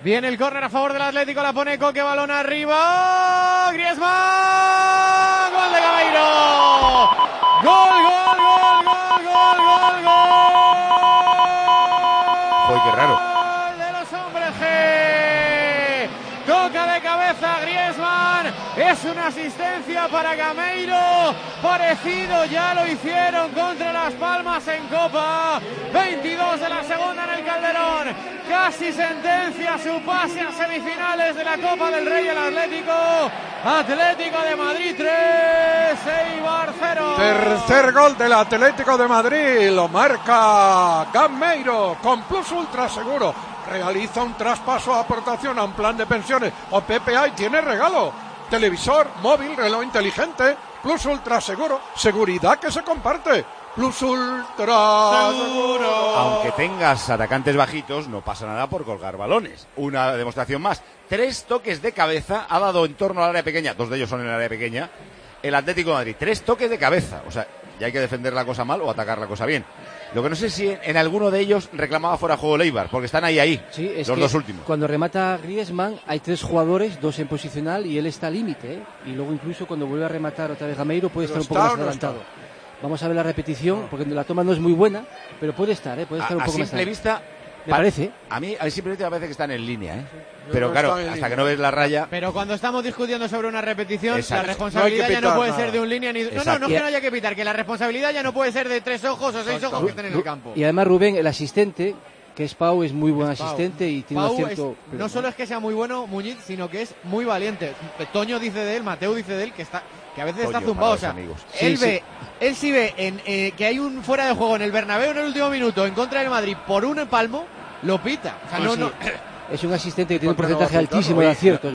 Viene el córner a favor del Atlético, la pone Coque, balón arriba. Griezmann, gol de Gameiro. Gol, gol, gol, gol, gol, gol, gol. Uy, qué raro. Gol de los hombres G. Toca de cabeza Griezmann. Es una asistencia para Gameiro. Parecido ya lo hicieron contra Las Palmas en Copa. 22 de la segunda en el Calderón. Casi sentencia su pase a semifinales de la Copa del Rey el Atlético. Atlético de Madrid 3, Eibar 0. Tercer gol del Atlético de Madrid. Lo marca Gameiro con Plus Ultra Seguro. Realiza un traspaso a aportación a un plan de pensiones o PPA y tiene regalo. Televisor, móvil, reloj inteligente. Plus Ultra Seguro. Seguridad que se comparte. Plus Ultra Seguro. Aunque tengas atacantes bajitos, no pasa nada por colgar balones. Una demostración más. 3 toques de cabeza ha dado en torno al área pequeña. 2 de ellos son en el área pequeña. El Atlético de Madrid. 3 toques de cabeza. O sea, ya hay que defender la cosa mal o atacar la cosa bien. Lo que no sé si en alguno de ellos reclamaba fuera juego Eibar, porque están ahí. Sí, es los que dos últimos. Cuando remata Griezmann hay 3 jugadores, 2 en posicional y él está al límite, ¿eh? Y luego incluso cuando vuelve a rematar otra vez Gameiro puede estar un poco más adelantado. Vamos a ver la repetición, porque la toma no es muy buena, pero puede estar, puede estar un poco más adelantado. A simple vista, me parece. A mí, a simple vista me parece que están en línea, Pero claro, hasta que no ves la raya. Pero cuando estamos discutiendo sobre una repetición, exacto, la responsabilidad ya no puede ser de un línea ni. No es que no haya que pitar, que la responsabilidad ya no puede ser de 3 ojos o 6 ojos que estén en el campo. Y además, Rubén, el asistente, que es Pau, es muy buen asistente y tiene Pau un cierto. No solo es que sea muy bueno Muñiz, sino que es muy valiente. Toño dice de él, Mateu dice de él, que a veces está zumbado. O sea, él sí ve que hay un fuera de juego en el Bernabéu en el último minuto en contra del Madrid por un palmo, lo pita. O sea, Es un asistente que tiene un porcentaje altísimo de aciertos.